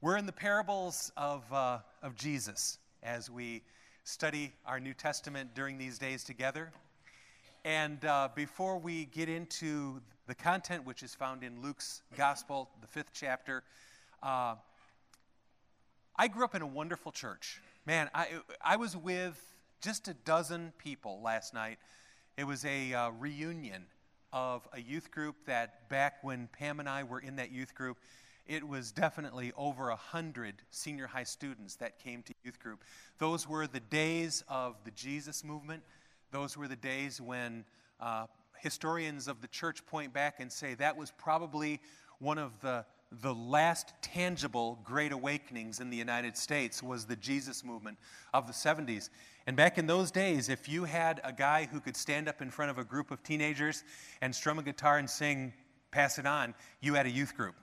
We're in the parables of Jesus as we study our New Testament during these days together. And before we get into the content, which is found in Luke's Gospel, the 5th chapter, I grew up in a wonderful church. Man, I was with just a dozen people last night. It was a reunion of a youth group that back when Pam and I were in that youth group, it was definitely over 100 senior high students that came to youth group. Those were the days of the Jesus movement. Those were the days when historians of the church point back and say that was probably one of the last tangible great awakenings in the United States was the Jesus movement of the 70s. And back in those days, if you had a guy who could stand up in front of a group of teenagers and strum a guitar and sing Pass It On, you had a youth group.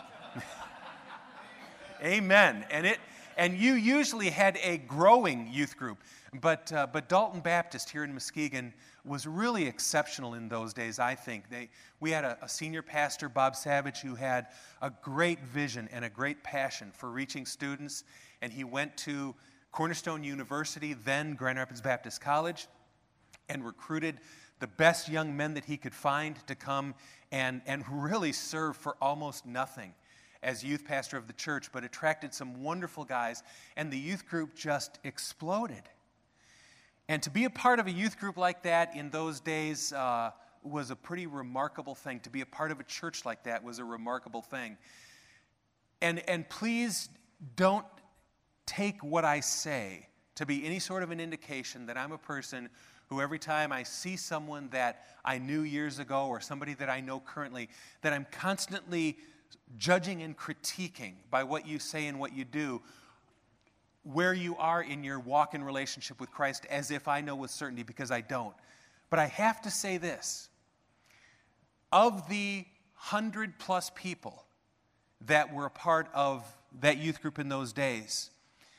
Amen. And you usually had a growing youth group, but Dalton Baptist here in Muskegon was really exceptional in those days, I think. We had a senior pastor, Bob Savage, who had a great vision and a great passion for reaching students, and he went to Cornerstone University, then Grand Rapids Baptist College, and recruited the best young men that he could find to come and really serve for almost nothing as youth pastor of the church, but attracted some wonderful guys, and the youth group just exploded. And to be a part of a youth group like that in those days was a pretty remarkable thing. To be a part of a church like that was a remarkable thing. And please don't take what I say to be any sort of an indication that I'm a person who every time I see someone that I knew years ago or somebody that I know currently, that I'm constantly judging and critiquing by what you say and what you do, where you are in your walk in relationship with Christ, as if I know with certainty, because I don't. But I have to say this. Of the 100+ people that were a part of that youth group in those days,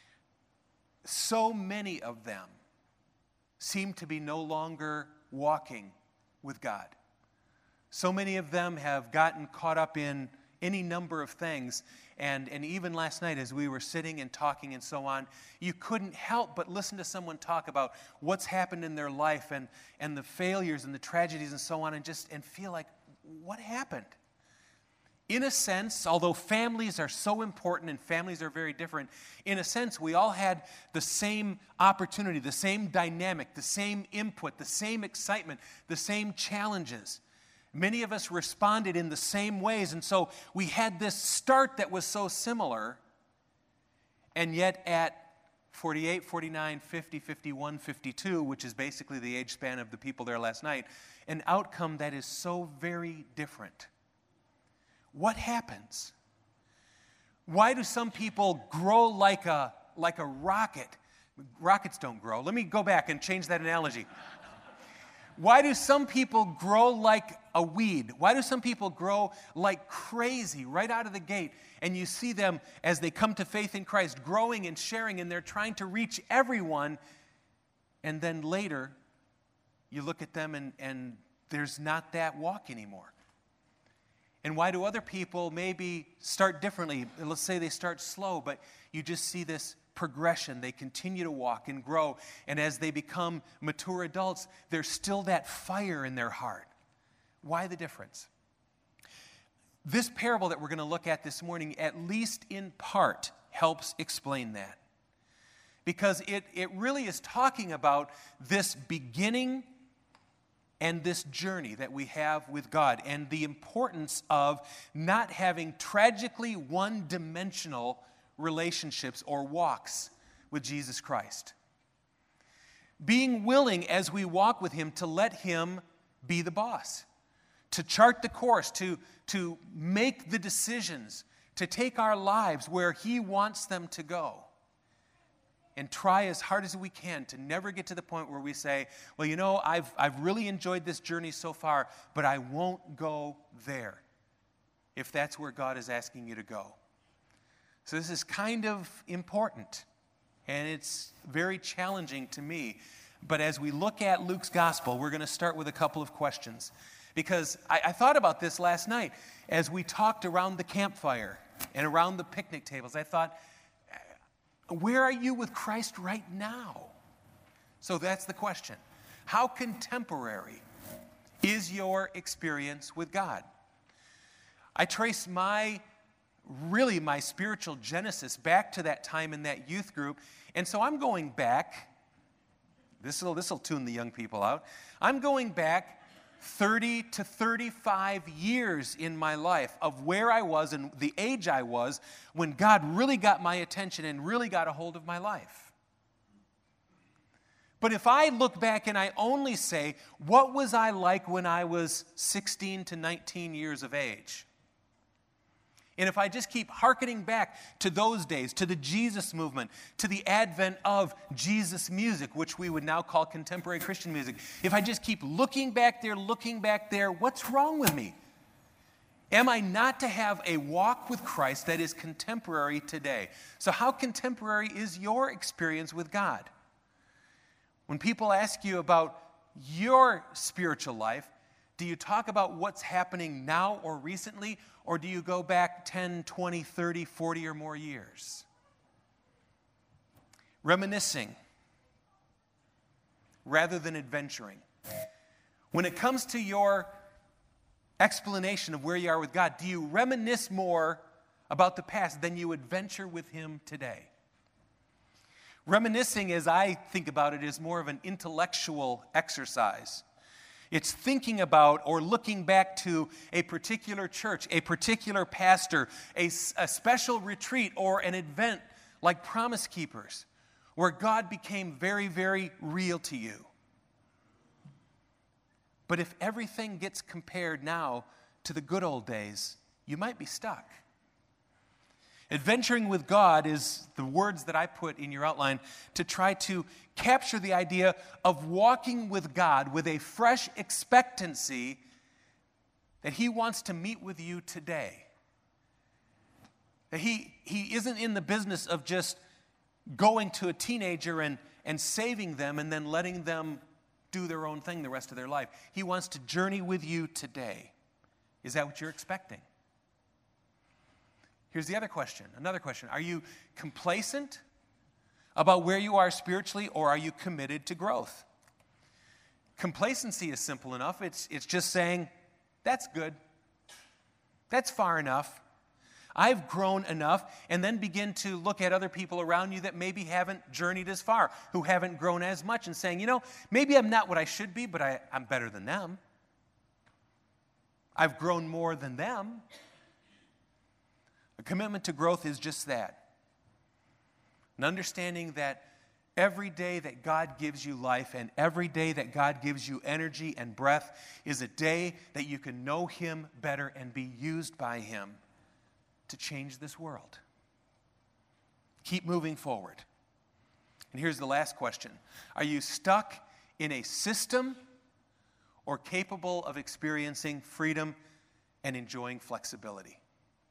so many of them seem to be no longer walking with God. So many of them have gotten caught up in any number of things. And even last night as we were sitting and talking and so on, you couldn't help but listen to someone talk about what's happened in their life and the failures and the tragedies and so on, and feel like, what happened? In a sense, although families are so important and families are very different, in a sense, we all had the same opportunity, the same dynamic, the same input, the same excitement, the same challenges. Many of us responded in the same ways, and so we had this start that was so similar, and yet at 48, 49, 50, 51, 52, which is basically the age span of the people there last night, an outcome that is so very different. What happens? Why do some people grow like a rocket? Rockets don't grow. Let me go back and change that analogy. Why do some people grow like a weed? Why do some people grow like crazy right out of the gate? And you see them as they come to faith in Christ, growing and sharing, and they're trying to reach everyone. And then later, you look at them and there's not that walk anymore. And why do other people maybe start differently? Let's say they start slow, but you just see this progression. They continue to walk and grow. And as they become mature adults, there's still that fire in their heart. Why the difference? This parable that we're going to look at this morning, at least in part, helps explain that. Because it really is talking about this beginning and this journey that we have with God and the importance of not having tragically one-dimensional relationships or walks with Jesus Christ. Being willing as we walk with Him to let Him be the boss, to chart the course, to make the decisions, to take our lives where He wants them to go. And try as hard as we can to never get to the point where we say, well, you know, I've really enjoyed this journey so far, but I won't go there if that's where God is asking you to go. So this is kind of important, and it's very challenging to me. But as we look at Luke's gospel, we're going to start with a couple of questions. Because I thought about this last night as we talked around the campfire. and around the picnic tables, I thought, where are you with Christ right now? So that's the question. How contemporary is your experience with God? I trace my spiritual genesis back to that time in that youth group. And so I'm going back, this will tune the young people out. I'm going back 30 to 35 years in my life of where I was and the age I was when God really got my attention and really got a hold of my life. But if I look back and I only say, what was I like when I was 16 to 19 years of age? And if I just keep hearkening back to those days, to the Jesus movement, to the advent of Jesus music, which we would now call contemporary Christian music, if I just keep looking back there, what's wrong with me? Am I not to have a walk with Christ that is contemporary today? So how contemporary is your experience with God? When people ask you about your spiritual life, do you talk about what's happening now or recently, or do you go back 10, 20, 30, 40 or more years? Reminiscing rather than adventuring. When it comes to your explanation of where you are with God, do you reminisce more about the past than you adventure with Him today? Reminiscing, as I think about it, is more of an intellectual exercise. It's thinking about or looking back to a particular church, a particular pastor, a special retreat, or an event like Promise Keepers, where God became very, very real to you. But if everything gets compared now to the good old days, you might be stuck. Adventuring with God is the words that I put in your outline to try to capture the idea of walking with God with a fresh expectancy that He wants to meet with you today. That He isn't in the business of just going to a teenager and saving them and then letting them do their own thing the rest of their life. He wants to journey with you today. Is that what you're expecting? Here's the other question, another question. Are you complacent about where you are spiritually, or are you committed to growth? Complacency is simple enough. It's just saying, that's good. That's far enough. I've grown enough, and then begin to look at other people around you that maybe haven't journeyed as far, who haven't grown as much, and saying, maybe I'm not what I should be, but I'm better than them. I've grown more than them. A commitment to growth is just that. An understanding that every day that God gives you life and every day that God gives you energy and breath is a day that you can know Him better and be used by Him to change this world. Keep moving forward. And here's the last question. Are you stuck in a system or capable of experiencing freedom and enjoying flexibility?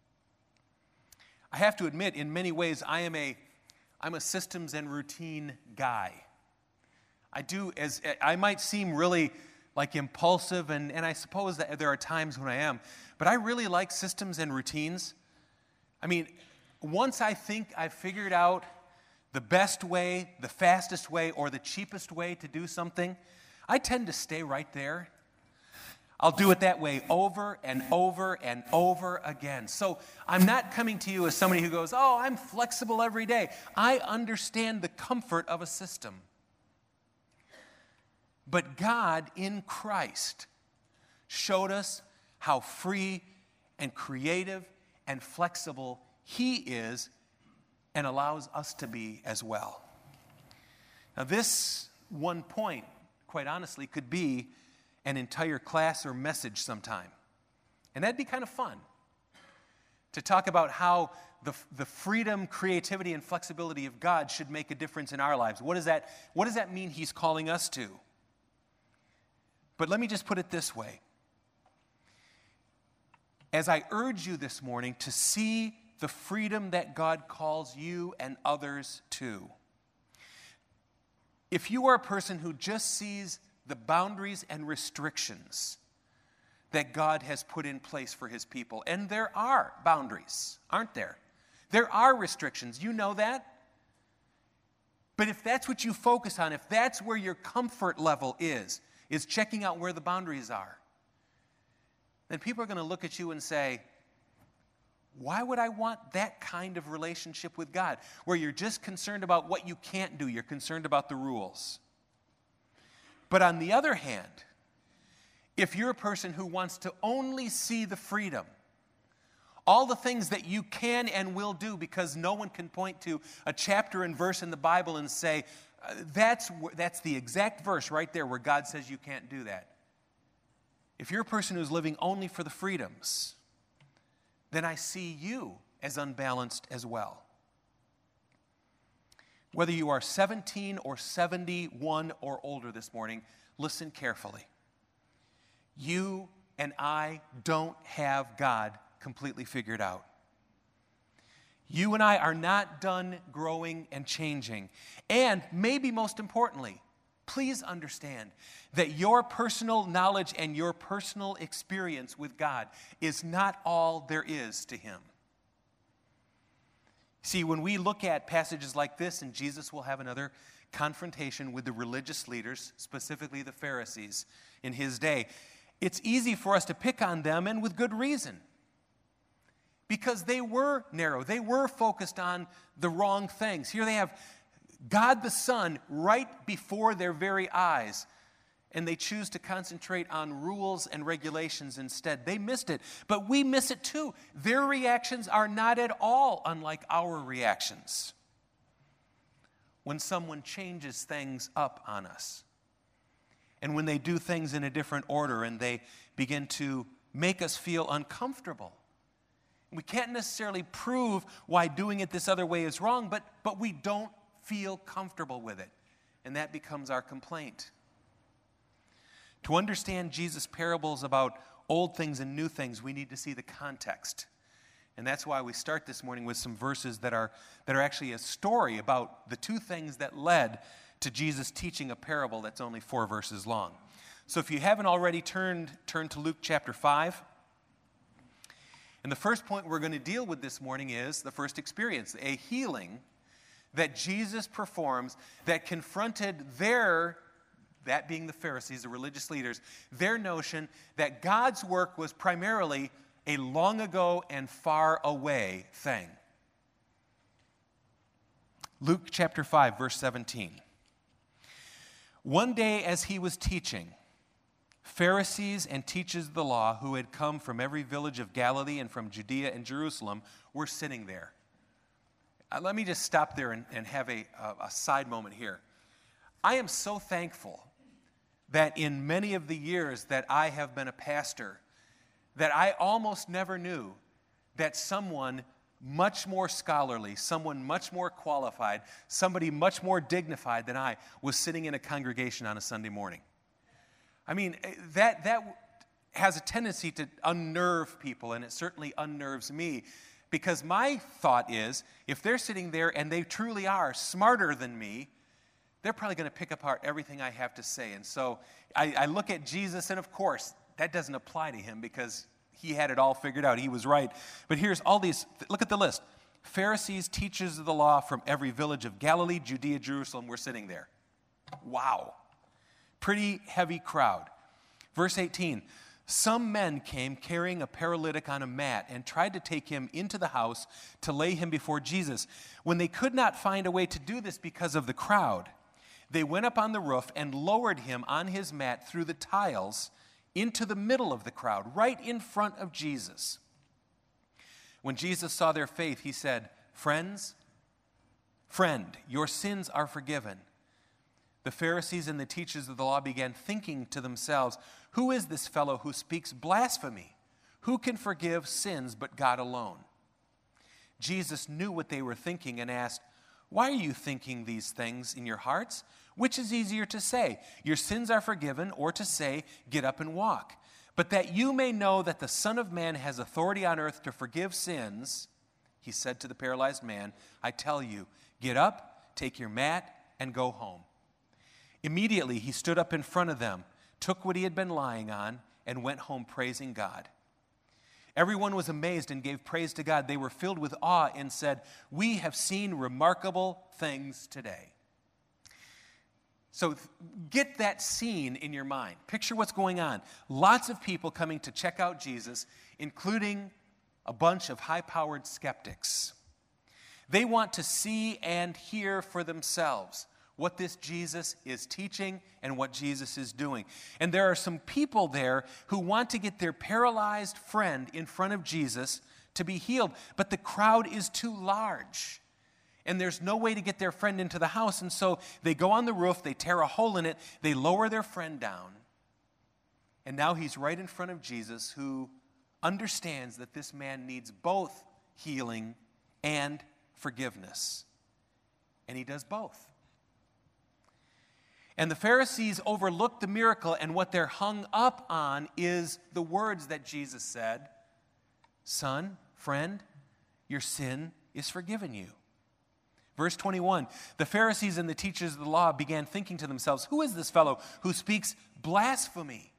I have to admit, in many ways, I'm a systems and routine guy. I might seem really like impulsive, and I suppose that there are times when I am, but I really like systems and routines. I mean, once I think I've figured out the best way, the fastest way, or the cheapest way to do something, I tend to stay right there. I'll do it that way over and over and over again. So I'm not coming to you as somebody who goes, I'm flexible every day. I understand the comfort of a system. But God in Christ showed us how free and creative and flexible He is and allows us to be as well. Now this one point, quite honestly, could be an entire class or message sometime. And that'd be kind of fun to talk about how the freedom, creativity, and flexibility of God should make a difference in our lives. What does that mean He's calling us to? But let me just put it this way. As I urge you this morning to see the freedom that God calls you and others to, if you are a person who just sees the boundaries and restrictions that God has put in place for his people. And there are boundaries, aren't there? There are restrictions. You know that? But if that's what you focus on, if that's where your comfort level is checking out where the boundaries are, then people are going to look at you and say, why would I want that kind of relationship with God, where you're just concerned about what you can't do, you're concerned about the rules? But on the other hand, if you're a person who wants to only see the freedom, all the things that you can and will do, because no one can point to a chapter and verse in the Bible and say, that's the exact verse right there where God says you can't do that. If you're a person who's living only for the freedoms, then I see you as unbalanced as well. Whether you are 17 or 71 or older this morning, listen carefully. You and I don't have God completely figured out. You and I are not done growing and changing. And maybe most importantly, please understand that your personal knowledge and your personal experience with God is not all there is to him. See, when we look at passages like this, and Jesus will have another confrontation with the religious leaders, specifically the Pharisees in his day, it's easy for us to pick on them, and with good reason. Because they were narrow. They were focused on the wrong things. Here they have God the Son right before their very eyes, and they choose to concentrate on rules and regulations instead. They missed it, but we miss it too. Their reactions are not at all unlike our reactions when someone changes things up on us, and when they do things in a different order and they begin to make us feel uncomfortable. We can't necessarily prove why doing it this other way is wrong, but we don't feel comfortable with it. And that becomes our complaint. To understand Jesus' parables about old things and new things, we need to see the context. And that's why we start this morning with some verses that are actually a story about the two things that led to Jesus teaching a parable that's only 4 verses long. So if you haven't already turn to Luke chapter 5. And the first point we're going to deal with this morning is the first experience, a healing that Jesus performs that confronted that being the Pharisees, the religious leaders, their notion that God's work was primarily a long ago and far away thing. Luke chapter 5, verse 17. One day as he was teaching, Pharisees and teachers of the law who had come from every village of Galilee and from Judea and Jerusalem were sitting there. Let me just stop there and have a side moment here. I am so thankful that in many of the years that I have been a pastor, that I almost never knew that someone much more scholarly, someone much more qualified, somebody much more dignified than I was sitting in a congregation on a Sunday morning. I mean, that has a tendency to unnerve people, and it certainly unnerves me, because my thought is, if they're sitting there and they truly are smarter than me, they're probably going to pick apart everything I have to say. And so I look at Jesus, and of course, that doesn't apply to him because he had it all figured out. He was right. But here's all these, look at the list. Pharisees, teachers of the law from every village of Galilee, Judea, Jerusalem were sitting there. Wow. Pretty heavy crowd. Verse 18, some men came carrying a paralytic on a mat and tried to take him into the house to lay him before Jesus. When they could not find a way to do this because of the crowd, they went up on the roof and lowered him on his mat through the tiles into the middle of the crowd, right in front of Jesus. When Jesus saw their faith, he said, friend, your sins are forgiven. The Pharisees and the teachers of the law began thinking to themselves, who is this fellow who speaks blasphemy? Who can forgive sins but God alone? Jesus knew what they were thinking and asked, why are you thinking these things in your hearts? Which is easier to say, your sins are forgiven, or to say, get up and walk? But that you may know that the Son of Man has authority on earth to forgive sins, he said to the paralyzed man, I tell you, get up, take your mat, and go home. Immediately he stood up in front of them, took what he had been lying on, and went home praising God. Everyone was amazed and gave praise to God. They were filled with awe and said, "We have seen remarkable things today." So get that scene in your mind. Picture what's going on. Lots of people coming to check out Jesus, including a bunch of high-powered skeptics. They want to see and hear for themselves what this Jesus is teaching and what Jesus is doing. And there are some people there who want to get their paralyzed friend in front of Jesus to be healed, but the crowd is too large. And there's no way to get their friend into the house, and so they go on the roof, they tear a hole in it, they lower their friend down, and now he's right in front of Jesus, who understands that this man needs both healing and forgiveness. And he does both. And the Pharisees overlook the miracle, and what they're hung up on is the words that Jesus said, "Son, friend, your sin is forgiven you." Verse 21, the Pharisees and the teachers of the law began thinking to themselves, "Who is this fellow who speaks blasphemy?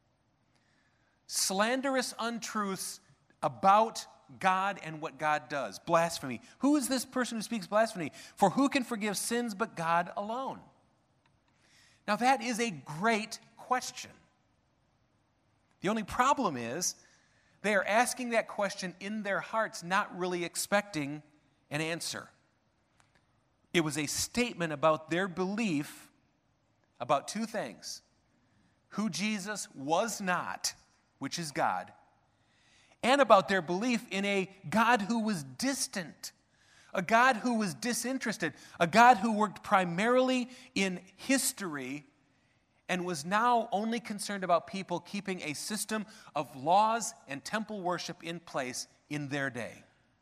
Slanderous untruths about God and what God does. Blasphemy. Who is this person who speaks blasphemy? For who can forgive sins but God alone?" Now that is a great question. The only problem is they are asking that question in their hearts, not really expecting an answer. It was a statement about their belief about two things: who Jesus was not, which is God, and about their belief in a God who was distant, a God who was disinterested, a God who worked primarily in history and was now only concerned about people keeping a system of laws and temple worship in place in their day.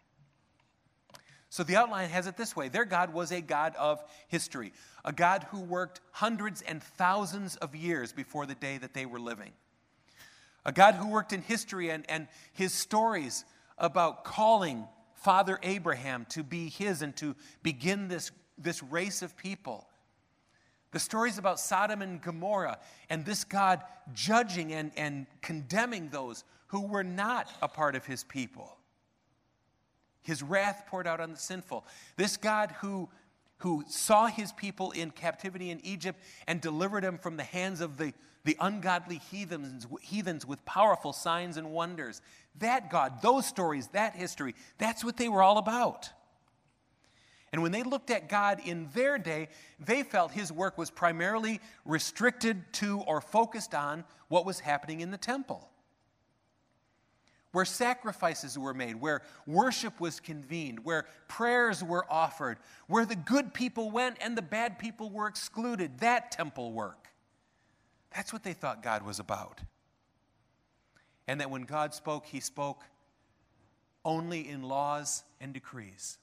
So the outline has it this way: their God was a God of history, a God who worked hundreds and thousands of years before the day that they were living. A God who worked in history and his stories about calling Father Abraham to be his and to begin this race of people. The stories about Sodom and Gomorrah and this God judging and condemning those who were not a part of his people. His wrath poured out on the sinful. This God who saw his people in captivity in Egypt and delivered them from the hands of the ungodly heathens with powerful signs and wonders. That God, those stories, that history, that's what they were all about. And when they looked at God in their day, they felt his work was primarily restricted to or focused on what was happening in the temple, where sacrifices were made, where worship was convened, where prayers were offered, where the good people went and the bad people were excluded. That temple work. That's what they thought God was about. And that when God spoke, he spoke only in laws and decrees.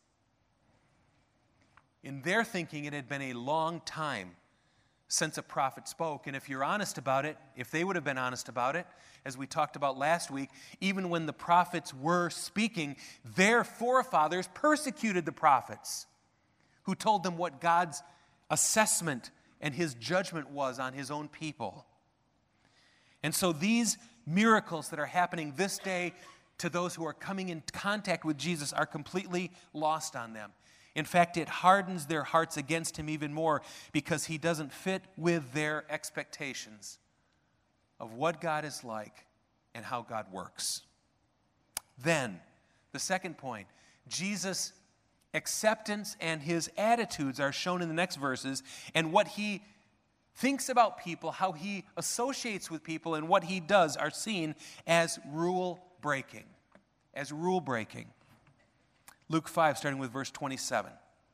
In their thinking, it had been a long time since a prophet spoke. And if you're honest about it, if they would have been honest about it, as we talked about last week, even when the prophets were speaking, their forefathers persecuted the prophets who told them what God's assessment and his judgment was on his own people. And so these miracles that are happening this day to those who are coming in contact with Jesus are completely lost on them. In fact, it hardens their hearts against him even more because he doesn't fit with their expectations of what God is like and how God works. Then, the second point, Jesus' acceptance and his attitudes are shown in the next verses, and what he thinks about people, how he associates with people, and what he does are seen as rule breaking. As rule breaking. Luke 5, starting with verse 27.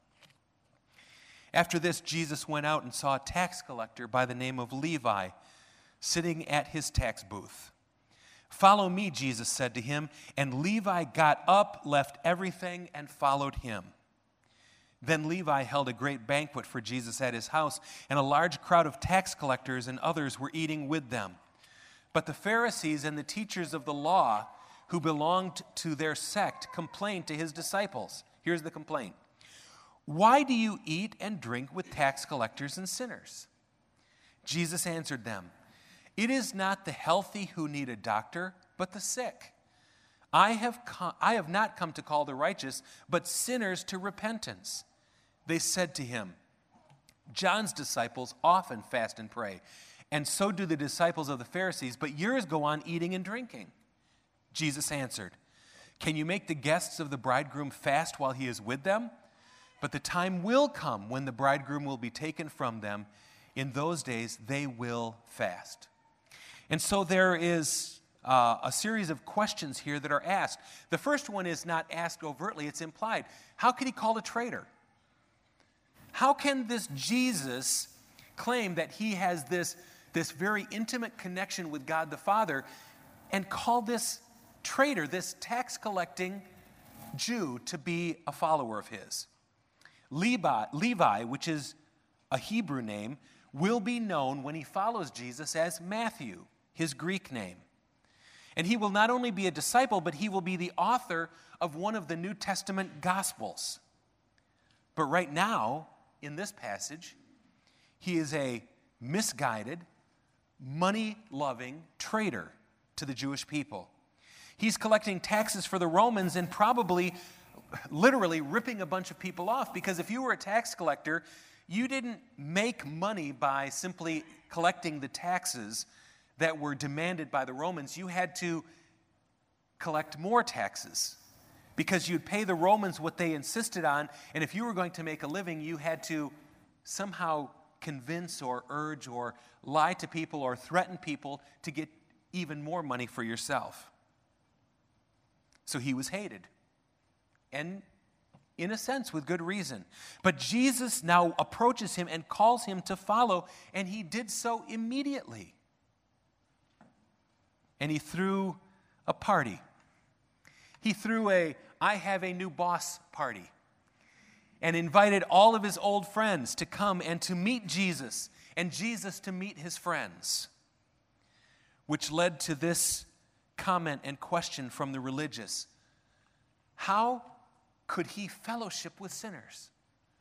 After this, Jesus went out and saw a tax collector by the name of Levi sitting at his tax booth. "Follow me," Jesus said to him, and Levi got up, left everything, and followed him. Then Levi held a great banquet for Jesus at his house, and a large crowd of tax collectors and others were eating with them. But the Pharisees and the teachers of the law who belonged to their sect complained to his disciples. Here's the complaint. "Why do you eat and drink with tax collectors and sinners?" Jesus answered them, It is not the healthy who need a doctor, but the sick. I have not come to call the righteous, but sinners to repentance." They said to him, "John's disciples often fast and pray, and so do the disciples of the Pharisees, but yours go on eating and drinking." Jesus answered, "Can you make the guests of the bridegroom fast while he is with them? But the time will come when the bridegroom will be taken from them. In those days they will fast." And so there is a series of questions here that are asked. The first one is not asked overtly, it's implied. How could he call a traitor? How can this Jesus claim that he has this very intimate connection with God the Father and call this traitor, this tax-collecting Jew, to be a follower of his? Levi, which is a Hebrew name, will be known when he follows Jesus as Matthew, his Greek name. And he will not only be a disciple, but he will be the author of one of the New Testament Gospels. But right now, in this passage, he is a misguided, money-loving traitor to the Jewish people. He's collecting taxes for the Romans and probably literally ripping a bunch of people off, because if you were a tax collector, you didn't make money by simply collecting the taxes that were demanded by the Romans. You had to collect more taxes because you'd pay the Romans what they insisted on, and if you were going to make a living, you had to somehow convince or urge or lie to people or threaten people to get even more money for yourself. So he was hated, and in a sense with good reason. But Jesus now approaches him and calls him to follow, and he did so immediately. And he threw a party. He threw a "I have a new boss" party and invited all of his old friends to come and to meet Jesus, and Jesus to meet his friends, which led to this comment and question from the religious: how could he fellowship with sinners?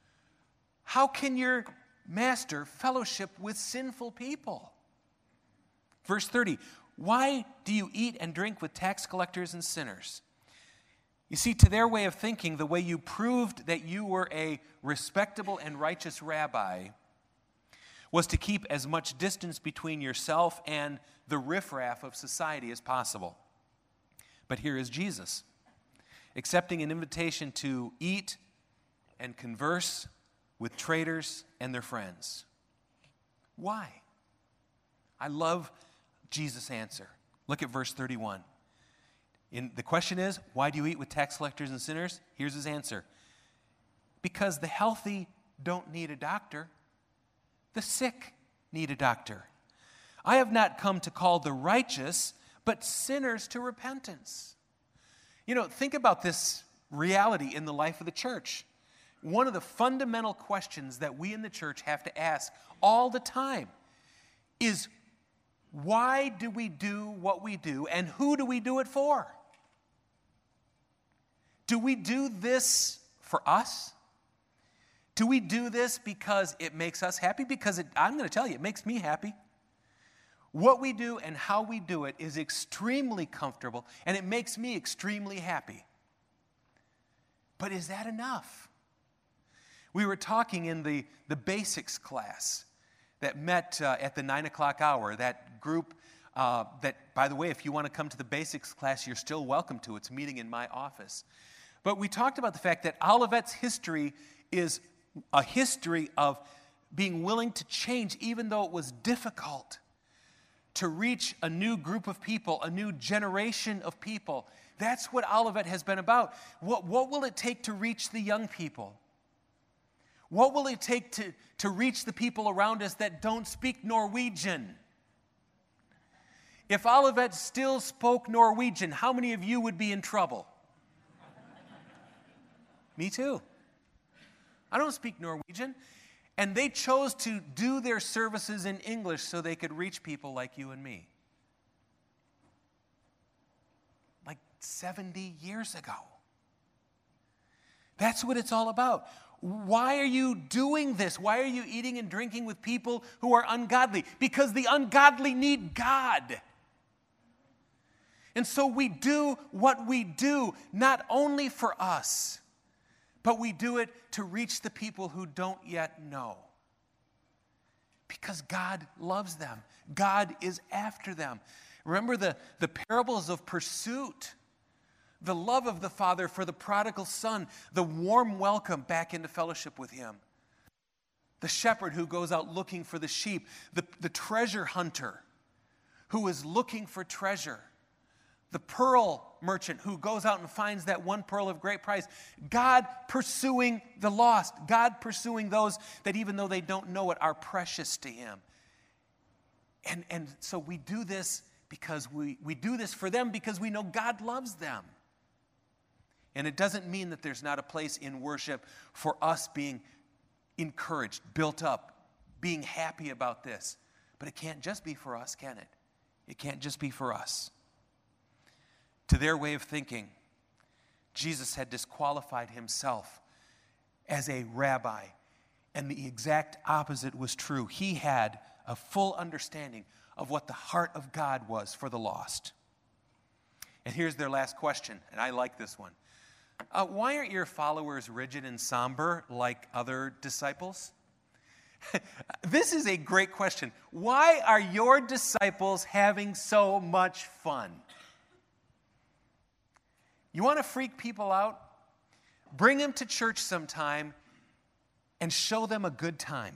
How can your master fellowship with sinful people? Verse 30, "Why do you eat and drink with tax collectors and sinners?" You see, to their way of thinking, the way you proved that you were a respectable and righteous rabbi was to keep as much distance between yourself and the riffraff of society as possible. But here is Jesus, accepting an invitation to eat and converse with traitors and their friends. Why? I love Jesus' answer. Look at verse 31. The question is, why do you eat with tax collectors and sinners? Here's his answer. Because the healthy don't need a doctor. The sick need a doctor. I have not come to call the righteous, but sinners to repentance. You know, think about this reality in the life of the church. One of the fundamental questions that we in the church have to ask all the time is, why do we do what we do, and who do we do it for? Do we do this for us? Do we do this because it makes us happy? Because I'm going to tell you, it makes me happy. What we do and how we do it is extremely comfortable, and it makes me extremely happy. But is that enough? We were talking in the basics class that met at the 9 o'clock hour, that group that, by the way, if you want to come to the basics class, you're still welcome to. It's meeting in my office. But we talked about the fact that Olivet's history is a history of being willing to change, even though it was difficult, to reach a new group of people, a new generation of people. That's what Olivet has been about. What will it take to reach the young people? What will it take to reach the people around us that don't speak Norwegian? If Olivet still spoke Norwegian, how many of you would be in trouble? Me too. I don't speak Norwegian. And they chose to do their services in English so they could reach people like you and me. Like 70 years ago. That's what it's all about. why are you doing this? Why are you eating and drinking with people who are ungodly? Because the ungodly need God. And so we do what we do, not only for us, but we do it to reach the people who don't yet know. Because God loves them. God is after them. Remember the parables of pursuit. The love of the Father for the prodigal son, the warm welcome back into fellowship with Him. The shepherd who goes out looking for the sheep, the treasure hunter who is looking for treasure, the pearl merchant who goes out and finds that one pearl of great price. God pursuing the lost, God pursuing those that even though they don't know it are precious to Him. And so we do this because we do this for them because we know God loves them. And it doesn't mean that there's not a place in worship for us being encouraged, built up, being happy about this. But it can't just be for us, can it? It can't just be for us. To their way of thinking, Jesus had disqualified Himself as a rabbi, and the exact opposite was true. He had a full understanding of what the heart of God was for the lost. And here's their last question, and I like this one. Why aren't your followers rigid and somber like other disciples? This is a great question. Why are your disciples having so much fun? You want to freak people out? Bring them to church sometime and show them a good time.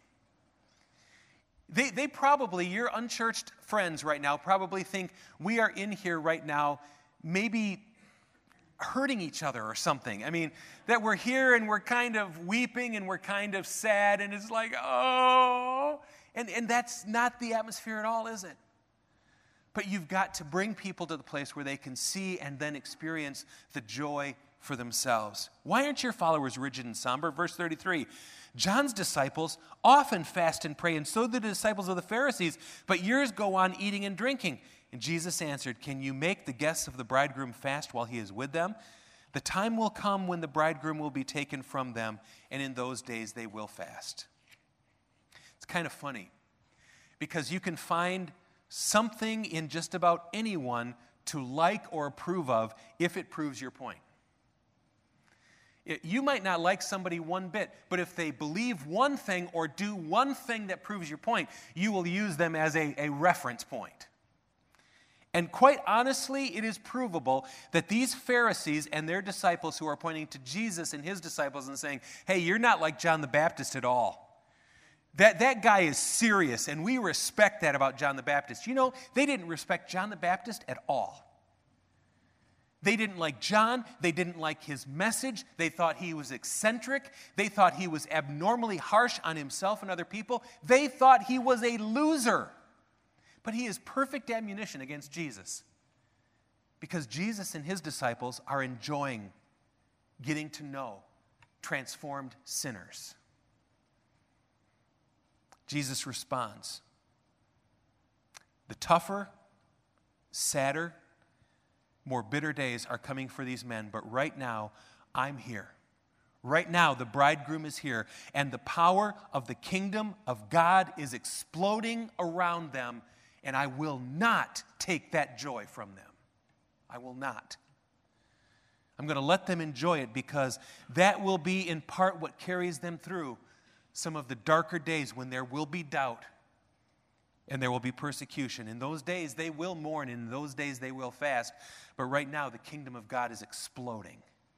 They probably, your unchurched friends right now, probably think we are in here right now maybe hurting each other or something. I mean, that we're here and we're kind of weeping and we're kind of sad and it's like, oh. And that's not the atmosphere at all, is it? But you've got to bring people to the place where they can see and then experience the joy for themselves. Why aren't your followers rigid and somber? Verse 33, John's disciples often fast and pray, and so do the disciples of the Pharisees, but yours go on eating and drinking. And Jesus answered, can you make the guests of the bridegroom fast while he is with them? The time will come when the bridegroom will be taken from them, and in those days they will fast. It's kind of funny, because you can find something in just about anyone to like or approve of if it proves your point. You might not like somebody one bit, but if they believe one thing or do one thing that proves your point, you will use them as a reference point. And quite honestly, it is provable that these Pharisees and their disciples who are pointing to Jesus and His disciples and saying, hey, you're not like John the Baptist at all. That guy is serious, and we respect that about John the Baptist. You know, they didn't respect John the Baptist at all. They didn't like John. They didn't like his message. They thought he was eccentric. They thought he was abnormally harsh on himself and other people. They thought he was a loser. But he is perfect ammunition against Jesus, because Jesus and His disciples are enjoying getting to know transformed sinners. Jesus responds, the tougher, sadder, more bitter days are coming for these men, but right now, I'm here. Right now, the bridegroom is here, and the power of the kingdom of God is exploding around them, and I will not take that joy from them. I will not. I'm going to let them enjoy it, because that will be in part what carries them through some of the darker days when there will be doubt and there will be persecution. In those days, they will mourn. In those days, they will fast. But right now, the kingdom of God is exploding.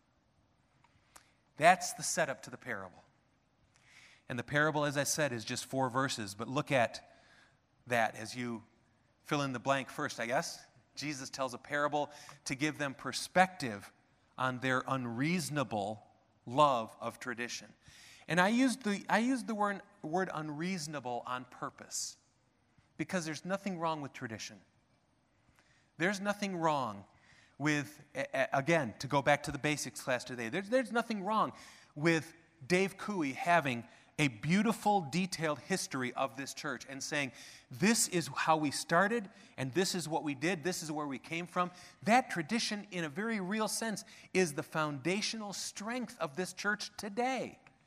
That's the setup to the parable. And the parable, as I said, is just 4 verses. But look at that as you fill in the blank first, I guess. Jesus tells a parable to give them perspective on their unreasonable love of tradition. And I used the word unreasonable on purpose, because there's nothing wrong with tradition. There's nothing wrong with, again, to go back to the basics class today, there's nothing wrong with Dave Cooey having a beautiful, detailed history of this church and saying, this is how we started, and this is what we did, this is where we came from. That tradition, in a very real sense, is the foundational strength of this church today.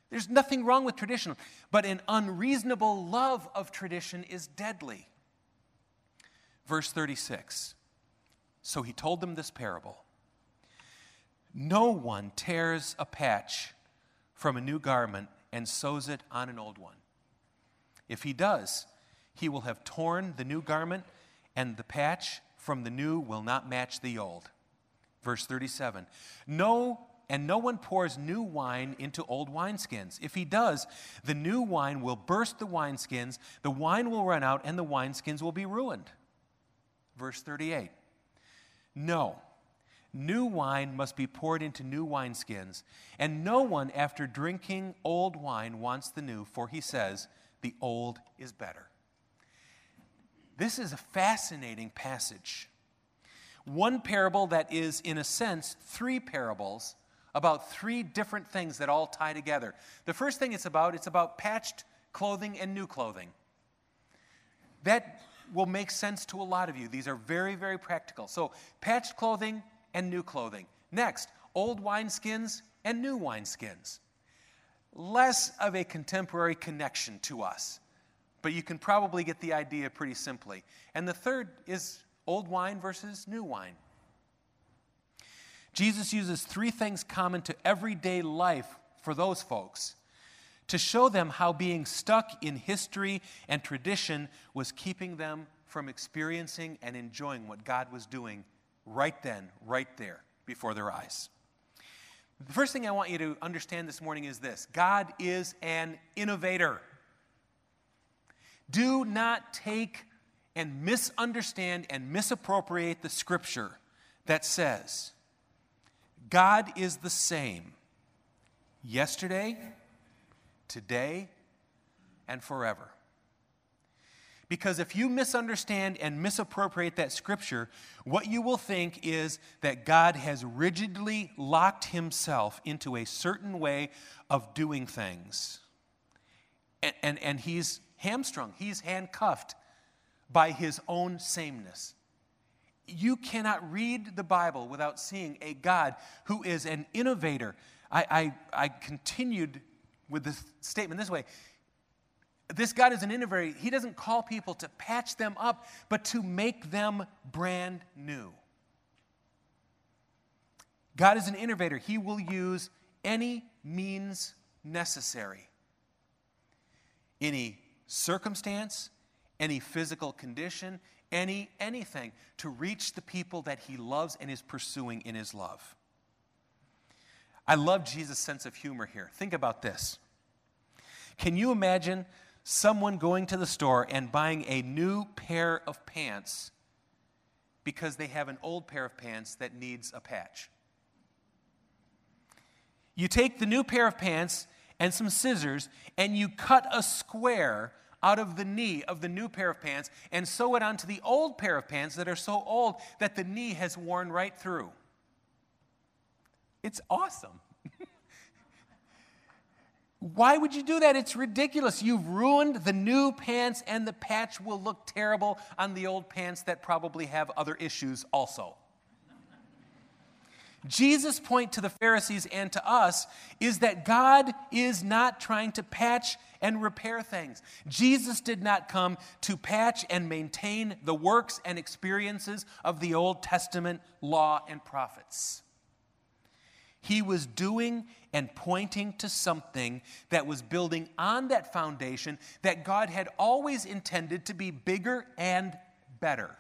There's nothing wrong with tradition, but an unreasonable love of tradition is deadly. Verse 36. So he told them this parable. No one tears a patch from a new garment and sews it on an old one. If he does, he will have torn the new garment, and the patch from the new will not match the old. Verse 37. No one pours new wine into old wineskins. If he does, the new wine will burst the wineskins, the wine will run out, and the wineskins will be ruined. Verse 38. No, new wine must be poured into new wineskins, and no one after drinking old wine wants the new, for he says, the old is better. This is a fascinating passage. One parable that is, in a sense, three parables about three different things that all tie together. The first thing it's about patched clothing and new clothing. That will make sense to a lot of you. These are very, very practical. So, patched clothing and new clothing. Next, old wineskins and new wineskins. Less of a contemporary connection to us, but you can probably get the idea pretty simply. And the third is old wine versus new wine. Jesus uses three things common to everyday life for those folks to show them how being stuck in history and tradition was keeping them from experiencing and enjoying what God was doing right then, right there, before their eyes. The first thing I want you to understand this morning is this: God is an innovator. Do not take and misunderstand and misappropriate the scripture that says God is the same yesterday, today, and forever. Because if you misunderstand and misappropriate that scripture, what you will think is that God has rigidly locked himself into a certain way of doing things. And he's hamstrung, he's handcuffed by his own sameness. You cannot read the Bible without seeing a God who is an innovator. I continued with this statement this way. This God is an innovator. He doesn't call people to patch them up, but to make them brand new. God is an innovator. He will use any means necessary, any circumstance, any physical condition, anything to reach the people that he loves and is pursuing in his love. I love Jesus' sense of humor here. Think about this. Can you imagine someone going to the store and buying a new pair of pants because they have an old pair of pants that needs a patch? You take the new pair of pants and some scissors and you cut a square out of the knee of the new pair of pants and sew it onto the old pair of pants that are so old that the knee has worn right through. It's awesome. Why would you do that? It's ridiculous. You've ruined the new pants, and the patch will look terrible on the old pants that probably have other issues also. Jesus' point to the Pharisees and to us is that God is not trying to patch and repair things. Jesus did not come to patch and maintain the works and experiences of the Old Testament law and prophets. He was doing and pointing to something that was building on that foundation that God had always intended to be bigger and better.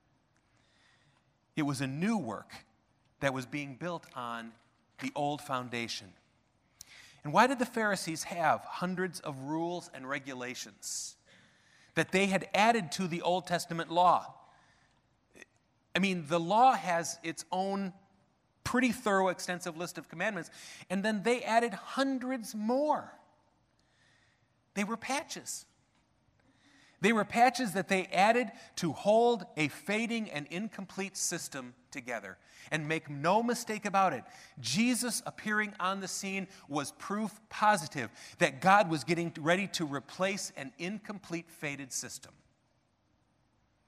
It was a new work that was being built on the old foundation. And why did the Pharisees have hundreds of rules and regulations that they had added to the Old Testament law? I mean, the law has its own pretty thorough, extensive list of commandments, and then they added hundreds more. They were patches. They were patches that they added to hold a fading and incomplete system together. And make no mistake about it, Jesus appearing on the scene was proof positive that God was getting ready to replace an incomplete, faded system.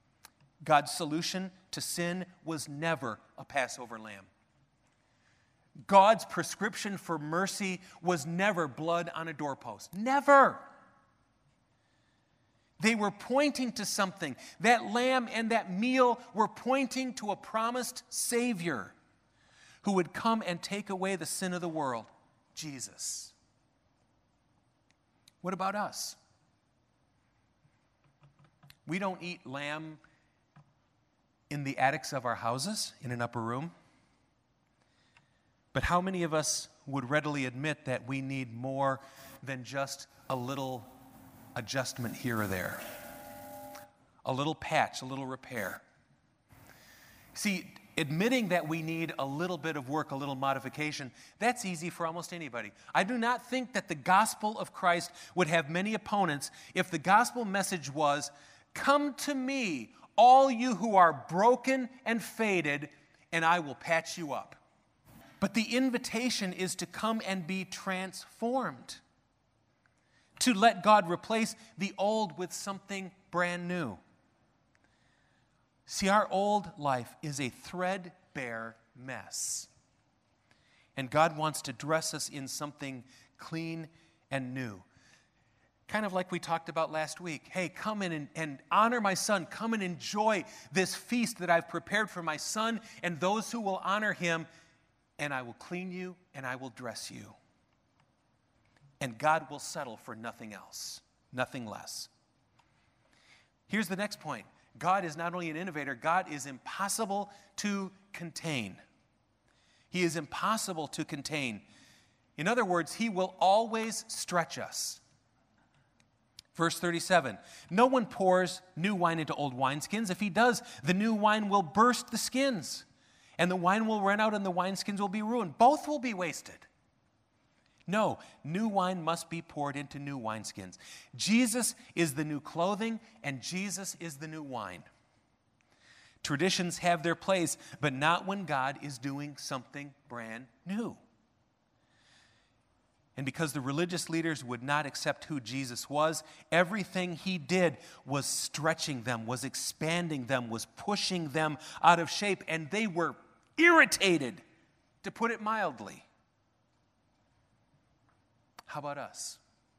God's solution to sin was never a Passover lamb. God's prescription for mercy was never blood on a doorpost. Never. They were pointing to something. That lamb and that meal were pointing to a promised Savior who would come and take away the sin of the world, Jesus. What about us? We don't eat lamb in the attics of our houses, in an upper room. But how many of us would readily admit that we need more than just a little adjustment here or there? A little patch, a little repair. See, admitting that we need a little bit of work, a little modification, that's easy for almost anybody. I do not think that the gospel of Christ would have many opponents if the gospel message was, "Come to me, all you who are broken and faded, and I will patch you up." But the invitation is to come and be transformed, to let God replace the old with something brand new. See, our old life is a threadbare mess. And God wants to dress us in something clean and new. Kind of like we talked about last week. Hey, come in and honor my son. Come and enjoy this feast that I've prepared for my son and those who will honor him. And I will clean you and I will dress you. And God will settle for nothing else, nothing less. Here's the next point. God is not only an innovator, God is impossible to contain. He is impossible to contain. In other words, he will always stretch us. Verse 37, no one pours new wine into old wineskins. If he does, the new wine will burst the skins, and the wine will run out and the wineskins will be ruined. Both will be wasted. No, new wine must be poured into new wineskins. Jesus is the new clothing, and Jesus is the new wine. Traditions have their place, but not when God is doing something brand new. And because the religious leaders would not accept who Jesus was, everything he did was stretching them, was expanding them, was pushing them out of shape, and they were irritated, to put it mildly. How about us?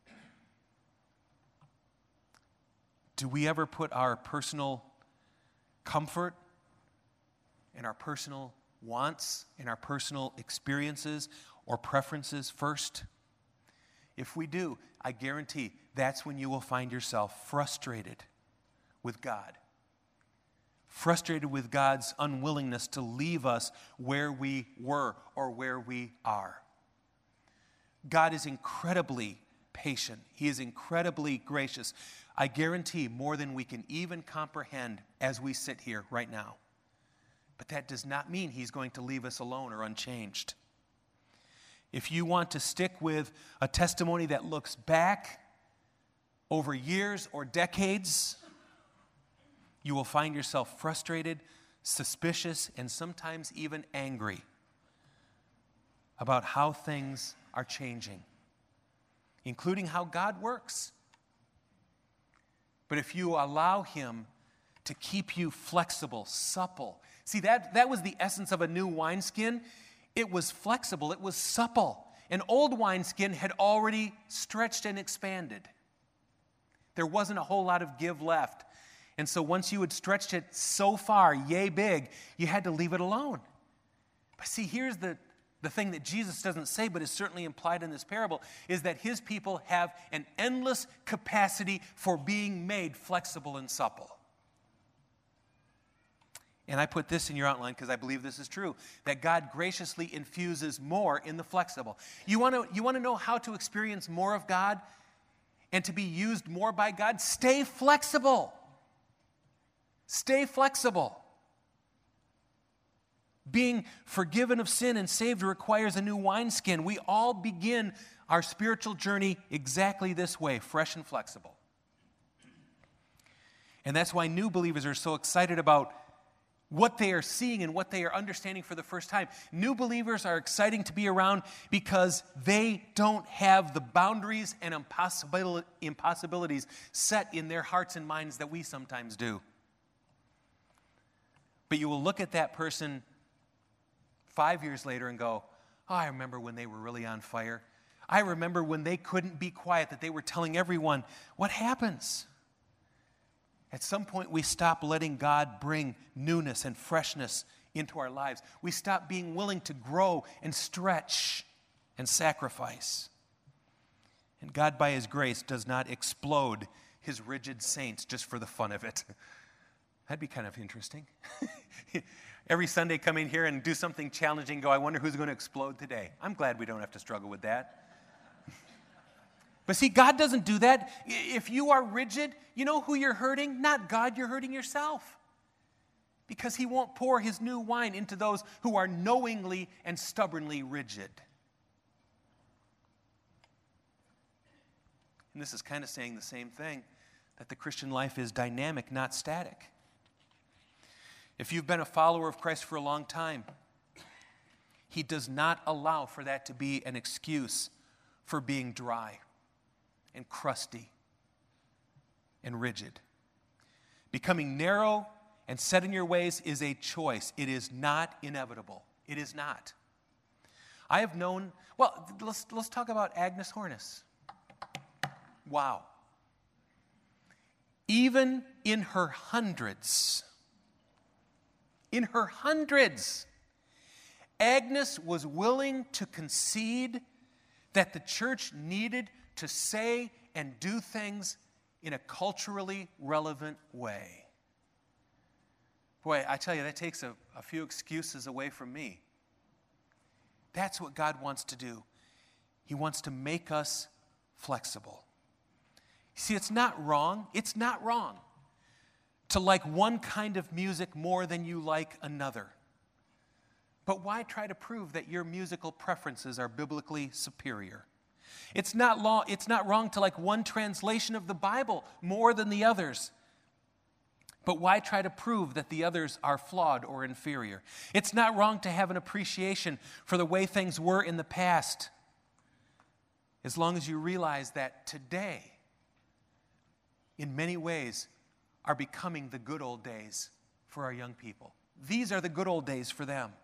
Do we ever put our personal comfort and our personal wants and our personal experiences or preferences first? If we do, I guarantee that's when you will find yourself frustrated with God. Frustrated with God's unwillingness to leave us where we were or where we are. God is incredibly patient. He is incredibly gracious. I guarantee more than we can even comprehend as we sit here right now. But that does not mean he's going to leave us alone or unchanged. If you want to stick with a testimony that looks back over years or decades, you will find yourself frustrated, suspicious, and sometimes even angry about how things are changing, including how God works. But if you allow him to keep you flexible, supple, see, that was the essence of a new wineskin. It was flexible, it was supple. An old wineskin had already stretched and expanded. There wasn't a whole lot of give left. And so once you had stretched it so far, yay big, you had to leave it alone. But see, here's the thing that Jesus doesn't say, but is certainly implied in this parable, is that his people have an endless capacity for being made flexible and supple. And I put this in your outline because I believe this is true, that God graciously infuses more in the flexible. You want to know how to experience more of God and to be used more by God? Stay flexible. Stay flexible. Being forgiven of sin and saved requires a new wineskin. We all begin our spiritual journey exactly this way, fresh and flexible. And that's why new believers are so excited about what they are seeing and what they are understanding for the first time. New believers are exciting to be around because they don't have the boundaries and impossibilities set in their hearts and minds that we sometimes do. But you will look at that person 5 years later and go, Oh, I remember when they were really on fire. I remember when they couldn't be quiet, that they were telling everyone. What happens? At some point, we stop letting God bring newness and freshness into our lives. We stop being willing to grow and stretch and sacrifice. And God, by His grace, does not explode His rigid saints just for the fun of it. That'd be kind of interesting. Every Sunday, come in here and do something challenging, go, I wonder who's going to explode today. I'm glad we don't have to struggle with that. But see, God doesn't do that. If you are rigid, you know who you're hurting? Not God, you're hurting yourself. Because He won't pour His new wine into those who are knowingly and stubbornly rigid. And this is kind of saying the same thing, that the Christian life is dynamic, not static. If you've been a follower of Christ for a long time, He does not allow for that to be an excuse for being dry and crusty and rigid. Becoming narrow and set in your ways is a choice. It is not inevitable. It is not. I have known, well, let's talk about Agnes Hornis. Wow. Even in her hundreds, Agnes was willing to concede that the church needed to say and do things in a culturally relevant way. Boy, I tell you, that takes a few excuses away from me. That's what God wants to do. He wants to make us flexible. See, it's not wrong. It's not wrong to like one kind of music more than you like another. But why try to prove that your musical preferences are biblically superior? It's not wrong to like one translation of the Bible more than the others. But why try to prove that the others are flawed or inferior? It's not wrong to have an appreciation for the way things were in the past, as long as you realize that today, in many ways, are becoming the good old days for our young people. These are the good old days for them.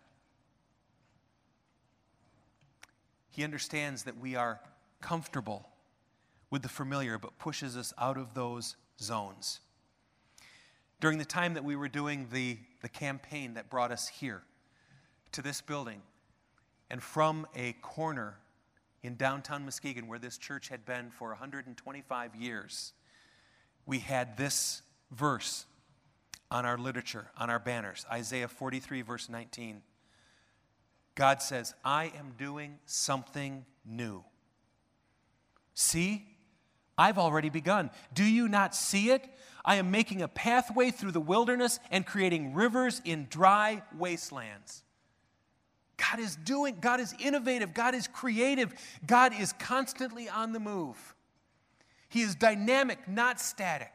He understands that we are comfortable with the familiar, but pushes us out of those zones. During the time that we were doing the campaign that brought us here to this building, and from a corner in downtown Muskegon where this church had been for 125 years, we had this verse on our literature, on our banners, Isaiah 43, verse 19. God says, I am doing something new. See, I've already begun. Do you not see it? I am making a pathway through the wilderness and creating rivers in dry wastelands. God is innovative, God is creative, God is constantly on the move. He is dynamic, not static.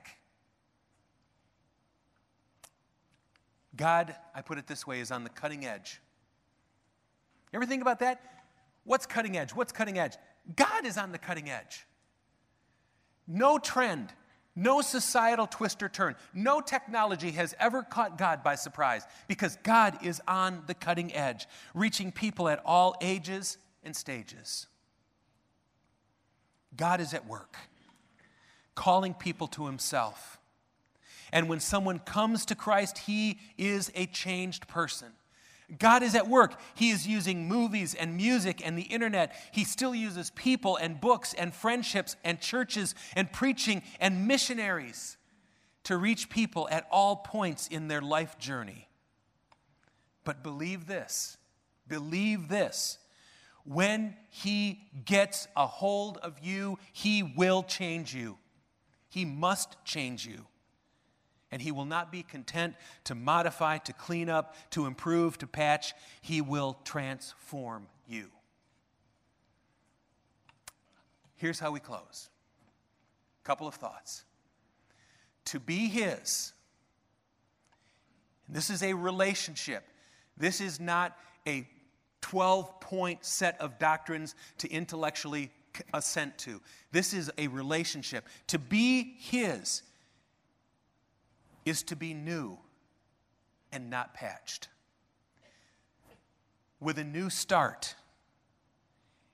God, I put it this way, is on the cutting edge. You ever think about that? What's cutting edge? What's cutting edge? God is on the cutting edge. No trend, no societal twist or turn, no technology has ever caught God by surprise because God is on the cutting edge, reaching people at all ages and stages. God is at work, calling people to Himself. And when someone comes to Christ, he is a changed person. God is at work. He is using movies and music and the internet. He still uses people and books and friendships and churches and preaching and missionaries to reach people at all points in their life journey. But believe this, when He gets a hold of you, He will change you. He must change you. And He will not be content to modify, to clean up, to improve, to patch. He will transform you. Here's how we close. A couple of thoughts. To be His, and this is a relationship. This is not a 12-point set of doctrines to intellectually assent to. This is a relationship. To be His is to be new and not patched. With a new start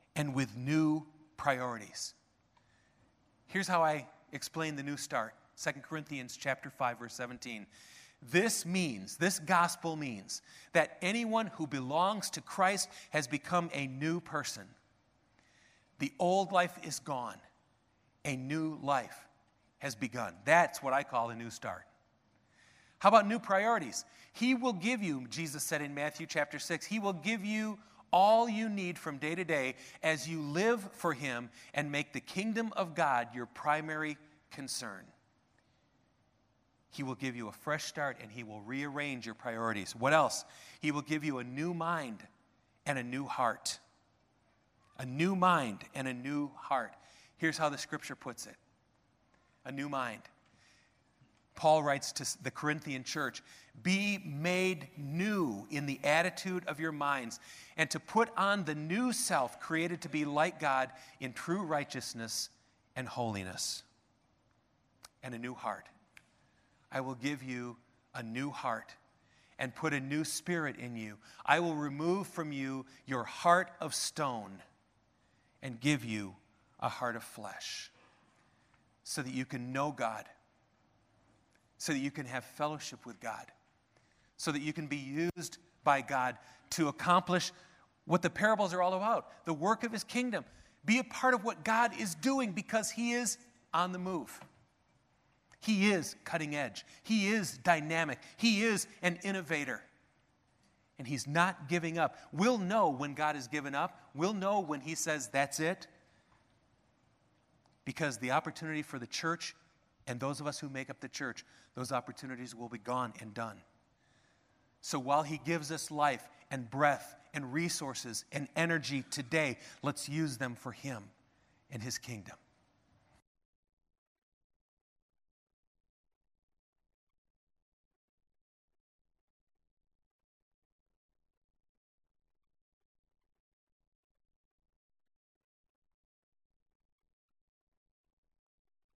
and with new priorities. Here's how I explain the new start. 2 Corinthians chapter 5, verse 17. This gospel means that anyone who belongs to Christ has become a new person. The old life is gone. A new life has begun. That's what I call a new start. How about new priorities? He will give you, Jesus said in Matthew chapter 6, He will give you all you need from day to day as you live for Him and make the kingdom of God your primary concern. He will give you a fresh start and He will rearrange your priorities. What else? He will give you a new mind and a new heart. A new mind and a new heart. Here's how the scripture puts it. A new mind. Paul writes to the Corinthian church, be made new in the attitude of your minds, and to put on the new self created to be like God in true righteousness and holiness. And a new heart. I will give you a new heart and put a new spirit in you. I will remove from you your heart of stone and give you a heart of flesh so that you can know God, so that you can have fellowship with God, so that you can be used by God to accomplish what the parables are all about, the work of His kingdom. Be a part of what God is doing because He is on the move. He is cutting edge. He is dynamic. He is an innovator. And He's not giving up. We'll know when God has given up. We'll know when He says, that's it. Because the opportunity for the church and those of us who make up the church, those opportunities will be gone and done. So while He gives us life and breath and resources and energy today, let's use them for Him and His kingdom.